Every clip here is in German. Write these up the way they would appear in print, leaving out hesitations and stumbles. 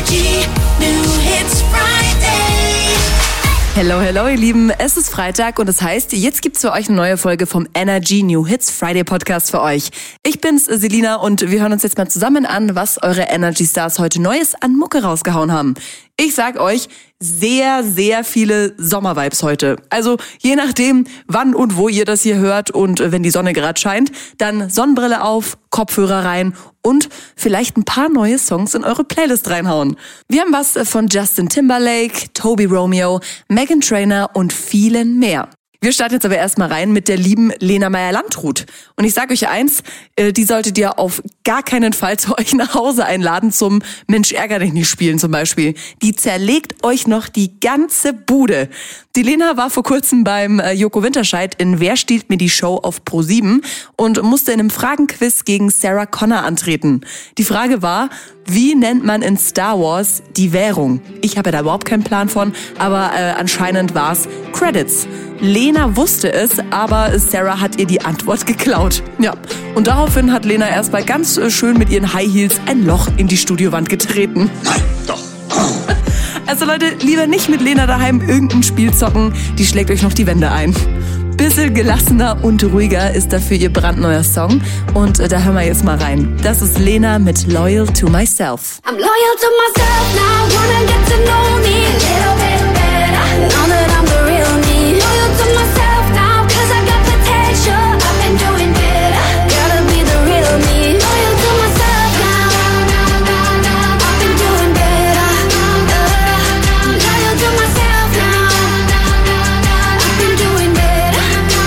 Energy New Hits Friday. Hello, hello, ihr Lieben. Es ist Freitag und das heißt, jetzt gibt's für euch eine neue Folge vom Energy New Hits Friday Podcast für euch. Ich bin's, Selina, und wir hören uns jetzt mal zusammen an, was eure Energy Stars heute Neues an Mucke rausgehauen haben. Ich sag euch, sehr, sehr viele Sommervibes heute. Also je nachdem, wann und wo ihr das hier hört und wenn die Sonne gerade scheint, dann Sonnenbrille auf, Kopfhörer rein und vielleicht ein paar neue Songs in eure Playlist reinhauen. Wir haben was von Justin Timberlake, Toby Romeo, Meghan Trainor und vielen mehr. Wir starten jetzt aber erstmal rein mit der lieben Lena Meyer-Landrut. Und ich sage euch eins, die solltet ihr auf gar keinen Fall zu euch nach Hause einladen zum Mensch ärger dich nicht spielen zum Beispiel. Die zerlegt euch noch die ganze Bude. Die Lena war vor kurzem beim Joko Winterscheid in Wer stiehlt mir die Show auf Pro7 und musste in einem Fragenquiz gegen Sarah Connor antreten. Die Frage war, wie nennt man in Star Wars die Währung? Ich habe ja da überhaupt keinen Plan von, aber anscheinend war es Credits. Lena wusste es, aber Sarah hat ihr die Antwort geklaut. Ja, und daraufhin hat Lena erstmal ganz schön mit ihren High Heels ein Loch in die Studiowand getreten. Nein, doch. Also Leute, lieber nicht mit Lena daheim irgendein Spiel zocken, die schlägt euch noch die Wände ein. Bisschen gelassener und ruhiger ist dafür ihr brandneuer Song und da hören wir jetzt mal rein. Das ist Lena mit Loyal to Myself. I'm loyal to myself now, wanna get to know me a little bit better. Know that I'm the real me. Loyal to myself now, cause I got potential. I've been doing better, gotta be the real me. Loyal to myself now, I've been doing better. Loyal to myself now, I've been doing better.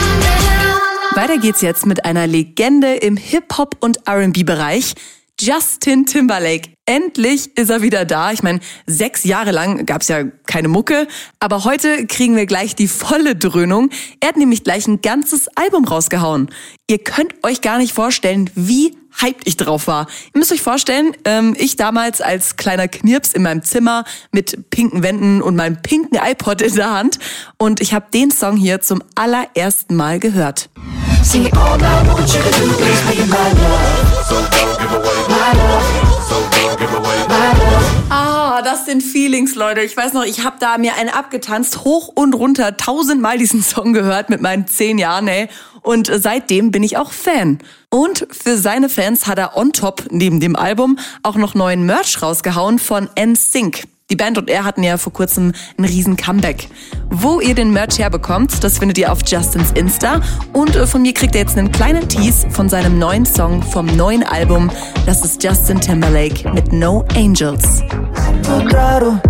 Weiter geht's jetzt mit einer Legende im Hip-Hop- und R&B-Bereich. Justin Timberlake. Endlich ist er wieder da. Ich meine, 6 Jahre lang gab's ja keine Mucke, aber heute kriegen wir gleich die volle Dröhnung. Er hat nämlich gleich ein ganzes Album rausgehauen. Ihr könnt euch gar nicht vorstellen, wie hyped ich drauf war. Ihr müsst euch vorstellen, ich damals als kleiner Knirps in meinem Zimmer mit pinken Wänden und meinem pinken iPod in der Hand und ich habe den Song hier zum allerersten Mal gehört. See, all I want you to do is be my love. So don't give away my love. So don't give away my love. Ah, das sind Feelings, Leute. Ich weiß noch, ich habe da mir eine abgetanzt, hoch und runter, 1000-mal diesen Song gehört mit meinen 10 Jahren, ey. Und seitdem bin ich auch Fan. Und für seine Fans hat er on top, neben dem Album, auch noch neuen Merch rausgehauen von NSYNC. Die Band und er hatten ja vor kurzem ein riesen Comeback. Wo ihr den Merch herbekommt, das findet ihr auf Justins Insta. Und von mir kriegt ihr jetzt einen kleinen Tease von seinem neuen Song vom neuen Album. Das ist Justin Timberlake mit No Angels. Throttle,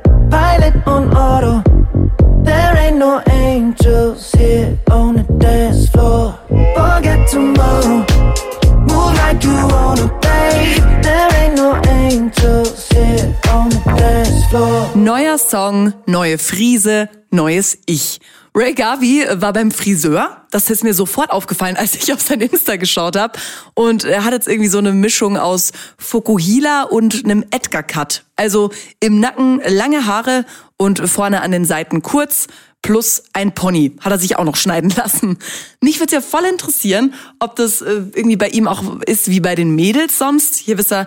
pilot on auto. There ain't no angels here on the dance floor. Forget tomorrow, move like you wanna, babe. There ain't no angels here on the dance floor. Neuer Song, neue Frise, neues Ich. Ray Garvey war beim Friseur. Das ist mir sofort aufgefallen, als ich auf sein Insta geschaut habe. Und er hat jetzt irgendwie so eine Mischung aus Fokuhila und einem Edgar-Cut. Also im Nacken lange Haare und vorne an den Seiten kurz, plus ein Pony. Hat er sich auch noch schneiden lassen. Mich würde es ja voll interessieren, ob das irgendwie bei ihm auch ist wie bei den Mädels sonst. Hier wisst ihr,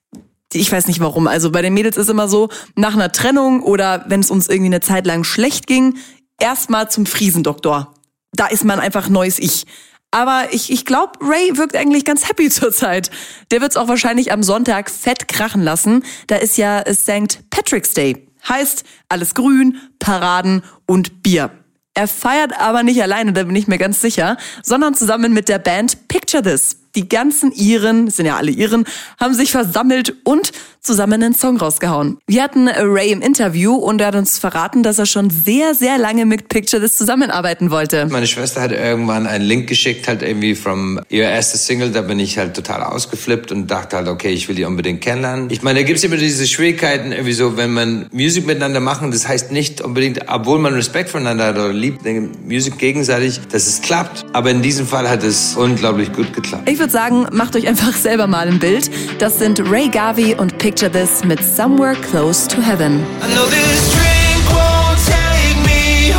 ich weiß nicht warum. Also bei den Mädels ist immer so, nach einer Trennung oder wenn es uns irgendwie eine Zeit lang schlecht ging, erstmal zum Friesendoktor. Da ist man einfach neues Ich. Aber ich glaube, Ray wirkt eigentlich ganz happy zurzeit. Der wird's auch wahrscheinlich am Sonntag fett krachen lassen. Da ist ja St. Patrick's Day. Heißt, alles grün, Paraden und Bier. Er feiert aber nicht alleine, da bin ich mir ganz sicher, sondern zusammen mit der Band Picture This. Die ganzen Iren, sind ja alle Iren, haben sich versammelt und zusammen einen Song rausgehauen. Wir hatten Ray im Interview und er hat uns verraten, dass er schon sehr, sehr lange mit Picture This zusammenarbeiten wollte. Meine Schwester hat irgendwann einen Link geschickt, halt irgendwie from ihr erstes Single. Da bin ich halt total ausgeflippt und dachte halt, okay, ich will die unbedingt kennenlernen. Ich meine, da gibt's immer diese Schwierigkeiten, irgendwie so, wenn man Musik miteinander machen, das heißt nicht unbedingt, obwohl man Respekt voneinander hat oder liebt Musik gegenseitig, dass es klappt. Aber in diesem Fall hat es unglaublich gut geklappt. Ich würde sagen, macht euch einfach selber mal ein Bild. Das sind Ray Garvey und Picture This mit Somewhere Close to Heaven. I know this drink won't take me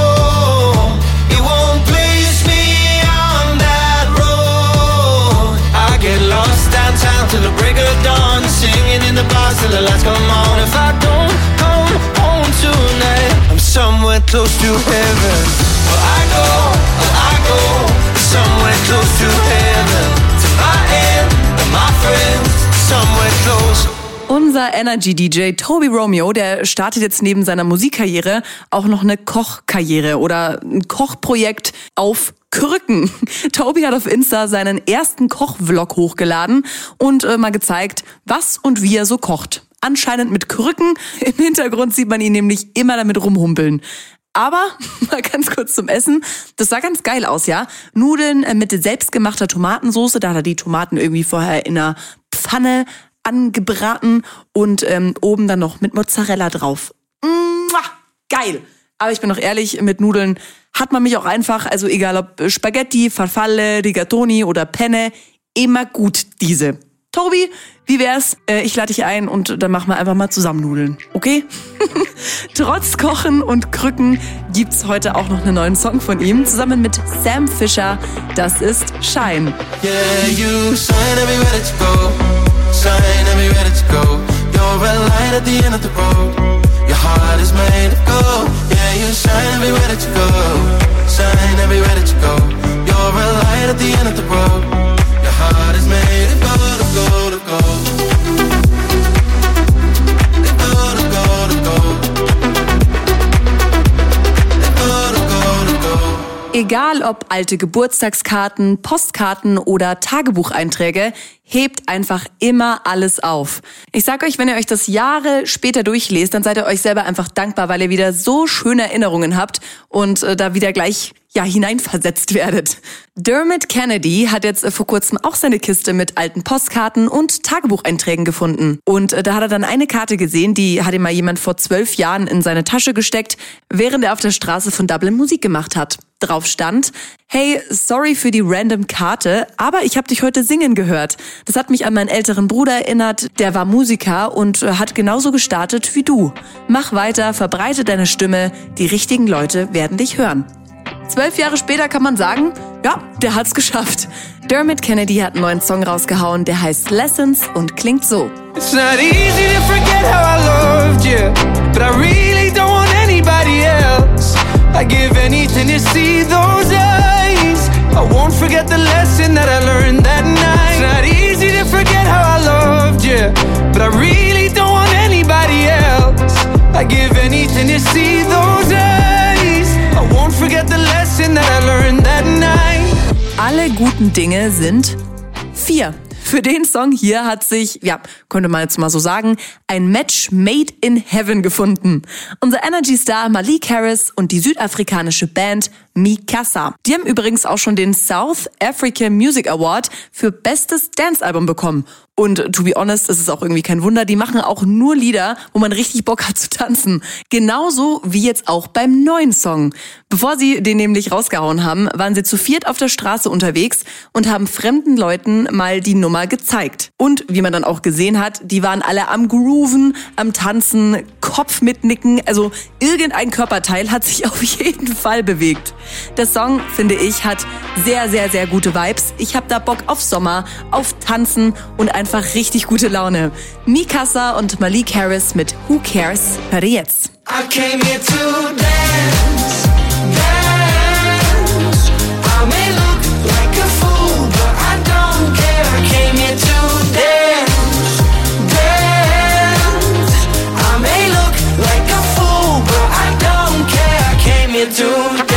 home. It won't place me on that road. I get lost downtown till the break of dawn, singing in the bars till the lights come on. heaven. Well, I go somewhere close to heaven. To my end and my friends, somewhere close. Unser Energy-DJ Toby Romeo, der startet jetzt neben seiner Musikkarriere auch noch eine Kochkarriere oder ein Kochprojekt auf Krücken. Toby hat auf Insta seinen ersten Kochvlog hochgeladen und mal gezeigt, was und wie er so kocht. Anscheinend mit Krücken. Im Hintergrund sieht man ihn nämlich immer damit rumhumpeln. Aber mal ganz kurz zum Essen. Das sah ganz geil aus, ja. Nudeln mit selbstgemachter Tomatensauce. Da hat er die Tomaten irgendwie vorher in einer Pfanne angebraten und oben dann noch mit Mozzarella drauf. Geil. Aber ich bin doch ehrlich, mit Nudeln hat man mich auch einfach, also egal ob Spaghetti, Farfalle, Rigatoni oder Penne, immer gut diese. Tobi, wie wär's? Ich lade dich ein und dann machen wir einfach mal zusammen Nudeln, okay? Trotz Kochen und Krücken gibt's heute auch noch einen neuen Song von ihm, zusammen mit Sam Fischer. Das ist Shine. Yeah, you shine everywhere that you go. Shine everywhere that you go. You're a light at the end of the road. Your heart is made of gold. Yeah, you shine everywhere that you go. Shine everywhere that you go. You're a light at the end of the road. Your heart is made of gold, of gold, of gold. Of gold, of gold, of gold. Of gold, of gold, of gold. Egal ob alte Geburtstagskarten, Postkarten oder Tagebucheinträge, hebt einfach immer alles auf. Ich sag euch, wenn ihr euch das Jahre später durchlest, dann seid ihr euch selber einfach dankbar, weil ihr wieder so schöne Erinnerungen habt und da wieder gleich hineinversetzt werdet. Dermot Kennedy hat jetzt vor kurzem auch seine Kiste mit alten Postkarten und Tagebucheinträgen gefunden. Und da hat er dann eine Karte gesehen, die hat ihm mal jemand vor 12 Jahren in seine Tasche gesteckt, während er auf der Straße von Dublin Musik gemacht hat. Drauf stand: Hey, sorry für die random Karte, aber ich habe dich heute singen gehört. Das hat mich an meinen älteren Bruder erinnert, der war Musiker und hat genauso gestartet wie du. Mach weiter, verbreite deine Stimme, die richtigen Leute werden dich hören. 12 Jahre später kann man sagen, ja, der hat's geschafft. Dermot Kennedy hat einen neuen Song rausgehauen, der heißt Lessons und klingt so. It's not easy to forget how I loved you, but I really don't want anybody else. I give anything to see those eyes. I won't forget the lesson that I learned that night. It's not easy to forget how I loved you, but I really don't want anybody else. I give anything to see those eyes. I won't forget the lesson that I learned that night. Alle guten Dinge sind 4. Für den Song hier hat sich, könnte man jetzt mal so sagen, ein Match made in heaven gefunden. Unser Energy-Star Malik Harris und die südafrikanische Band Mi-Casa. Die haben übrigens auch schon den South African Music Award für bestes Dance-Album bekommen. Und to be honest, ist es auch irgendwie kein Wunder, die machen auch nur Lieder, wo man richtig Bock hat zu tanzen. Genauso wie jetzt auch beim neuen Song. Bevor sie den nämlich rausgehauen haben, waren sie zu 4 auf der Straße unterwegs und haben fremden Leuten mal die Nummer gezeigt. Und wie man dann auch gesehen hat, die waren alle am Grooven, am Tanzen, Kopf mitnicken, also irgendein Körperteil hat sich auf jeden Fall bewegt. Der Song, finde ich, hat sehr, sehr, sehr gute Vibes. Ich habe da Bock auf Sommer, auf Tanzen und einfach richtig gute Laune. Mi-Casa und Malik Harris mit Who Cares hört ihr jetzt. I came here to dance, dance. I may look like a fool, but I don't care. I came here to dance, dance. I may look like a fool, but I don't care. I came here to dance.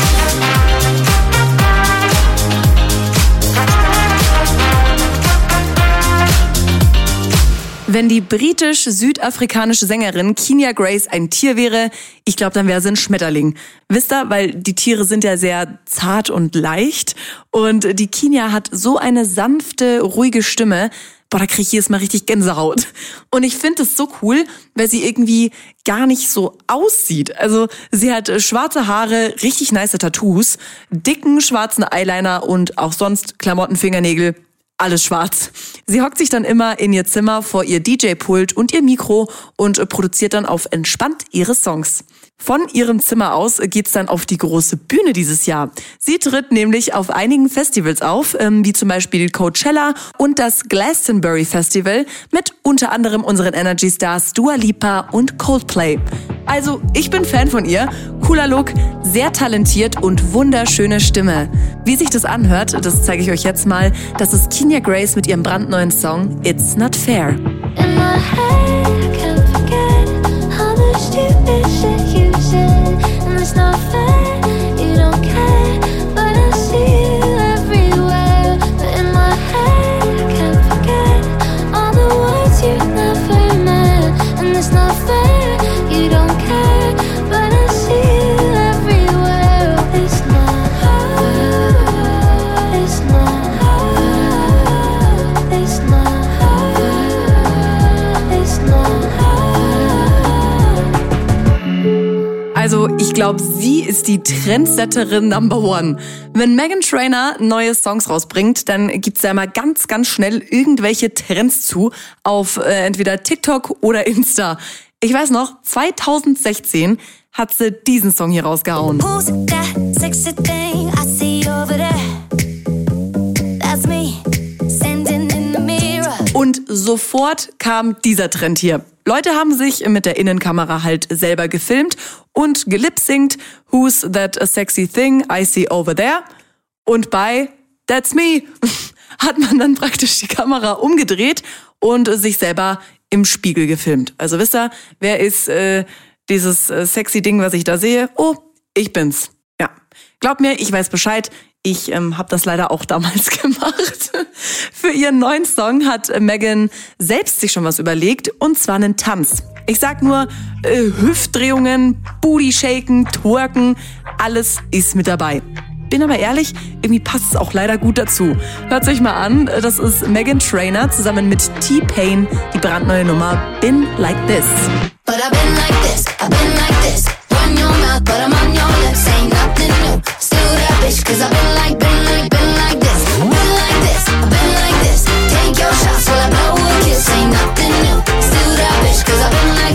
Wenn die britisch-südafrikanische Sängerin Kenya Grace ein Tier wäre, ich glaube, dann wäre sie ein Schmetterling. Wisst ihr, weil die Tiere sind ja sehr zart und leicht und die Kenya hat so eine sanfte, ruhige Stimme. Boah, da kriege ich jedes Mal richtig Gänsehaut. Und ich finde es so cool, weil sie irgendwie gar nicht so aussieht. Also sie hat schwarze Haare, richtig nice Tattoos, dicken schwarzen Eyeliner und auch sonst Klamotten, Fingernägel. Alles schwarz. Sie hockt sich dann immer in ihr Zimmer vor ihr DJ-Pult und ihr Mikro und produziert dann auf entspannt ihre Songs. Von ihrem Zimmer aus geht's dann auf die große Bühne dieses Jahr. Sie tritt nämlich auf einigen Festivals auf, wie zum Beispiel Coachella und das Glastonbury Festival mit unter anderem unseren Energy Stars Dua Lipa und Coldplay. Also, ich bin Fan von ihr. Cooler Look, sehr talentiert und wunderschöne Stimme. Wie sich das anhört, das zeige ich euch jetzt mal. Das ist Kenya Grace mit ihrem brandneuen Song It's Not Fair. In my head, I can't forget all the stupid shit you said. And it's not fair, you don't care, but I see you everywhere. But in my head, I can't forget all the words you never meant. And it's not fair, you don't care, but I see you everywhere. It's not fair, it's not fair, it's not fair, it's not fair. Also, ich glaube, sie ist die Trendsetterin Number One. Wenn Meghan Trainor neue Songs rausbringt, dann gibt's ja immer ganz, ganz schnell irgendwelche Trends zu auf entweder TikTok oder Insta. Ich weiß noch, 2016 hat sie diesen Song hier rausgehauen. Who's that sexy thing I see over there? That's me, standing in the mirror. Und sofort kam dieser Trend hier. Leute haben sich mit der Innenkamera halt selber gefilmt und gelipsingt. Who's that sexy thing I see over there? Und bei That's me hat man dann praktisch die Kamera umgedreht und sich selber im Spiegel gefilmt. Also wisst ihr, wer ist dieses sexy Ding, was ich da sehe? Oh, ich bin's. Ja, glaubt mir, ich weiß Bescheid. Ich habe das leider auch damals gemacht. Für ihren neuen Song hat Meghan selbst sich schon was überlegt, und zwar einen Tanz. Ich sag nur, Hüftdrehungen, Booty-Shaken, Twerken, alles ist mit dabei. Bin aber ehrlich, irgendwie passt es auch leider gut dazu. Hört euch mal an, das ist Meghan Trainor zusammen mit T-Pain, die brandneue Nummer Been Like This. But I've been like this, I've been like this. Run your mouth, but I'm on your lips. Ain't nothing new, still that bitch. Cause I've been like this. Been like this, I've been like this. Take your shots while I blow a kiss. Ain't nothing new, still that bitch. Cause I've been like.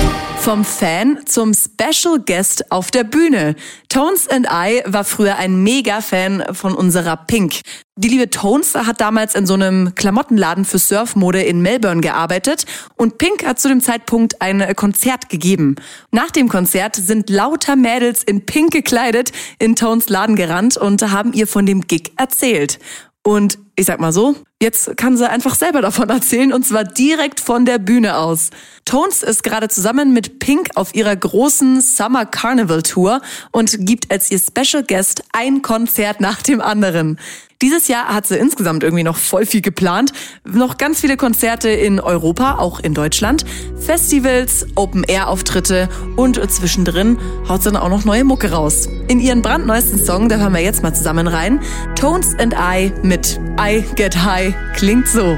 Vom Fan zum Special Guest auf der Bühne. Tones and I war früher ein Mega-Fan von unserer Pink. Die liebe Tones hat damals in so einem Klamottenladen für Surfmode in Melbourne gearbeitet und Pink hat zu dem Zeitpunkt ein Konzert gegeben. Nach dem Konzert sind lauter Mädels in Pink gekleidet in Tones Laden gerannt und haben ihr von dem Gig erzählt. Und ich sag mal so, jetzt kann sie einfach selber davon erzählen, und zwar direkt von der Bühne aus. Tones ist gerade zusammen mit Pink auf ihrer großen Summer Carnival Tour und gibt als ihr Special Guest ein Konzert nach dem anderen. Dieses Jahr hat sie insgesamt irgendwie noch voll viel geplant. Noch ganz viele Konzerte in Europa, auch in Deutschland, Festivals, Open-Air-Auftritte und zwischendrin haut sie dann auch noch neue Mucke raus. In ihren brandneuesten Song, da hören wir jetzt mal zusammen rein. Tones and I mit I Get High klingt so.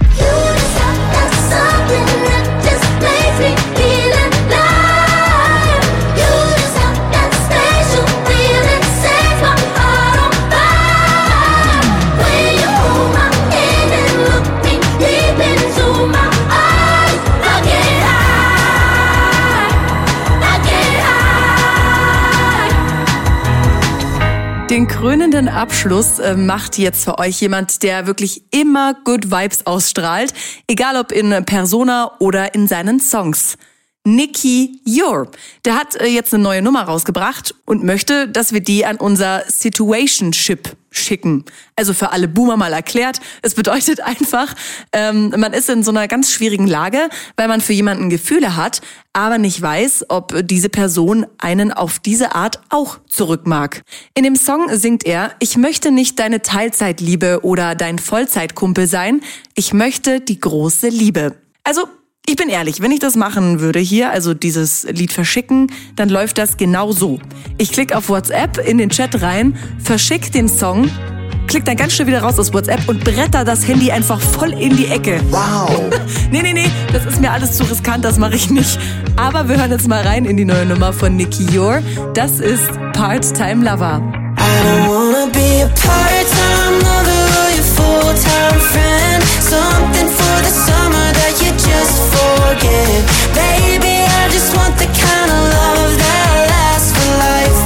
Den krönenden Abschluss macht jetzt für euch jemand, der wirklich immer Good Vibes ausstrahlt, egal ob in Persona oder in seinen Songs. Nicky Your. Der hat jetzt eine neue Nummer rausgebracht und möchte, dass wir die an unser Situationship schicken. Also für alle Boomer mal erklärt. Es bedeutet einfach, man ist in so einer ganz schwierigen Lage, weil man für jemanden Gefühle hat, aber nicht weiß, ob diese Person einen auf diese Art auch zurück mag. In dem Song singt er: Ich möchte nicht deine Teilzeitliebe oder dein Vollzeitkumpel sein. Ich möchte die große Liebe. Also, ich bin ehrlich, wenn ich das machen würde hier, also dieses Lied verschicken, dann läuft das genau so. Ich klicke auf WhatsApp in den Chat rein, verschick den Song, klick dann ganz schnell wieder raus aus WhatsApp und bretter das Handy einfach voll in die Ecke. Wow! Nee, das ist mir alles zu riskant, das mache ich nicht. Aber wir hören jetzt mal rein in die neue Nummer von Nicky Your. Das ist Part-Time Lover. I don't wanna be a part-time lover or your full-time friend. Something for the summer that you just forget. Baby, I just want the kind of love that lasts for life.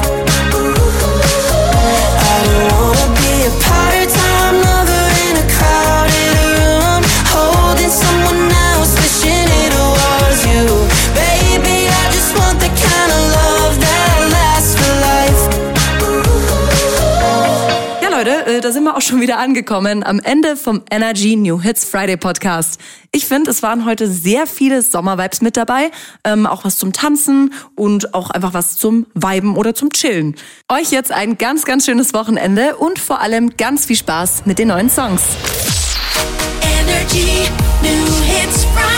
I don't wanna be a part-time lover in a crowded room, holding someone else, wishing it was you. Baby, I just want the kind Leute, da sind wir auch schon wieder angekommen am Ende vom Energy New Hits Friday Podcast. Ich finde, es waren heute sehr viele Sommervibes mit dabei, auch was zum Tanzen und auch einfach was zum Viben oder zum Chillen. Euch jetzt ein ganz, ganz schönes Wochenende und vor allem ganz viel Spaß mit den neuen Songs. Energy New Hits Friday.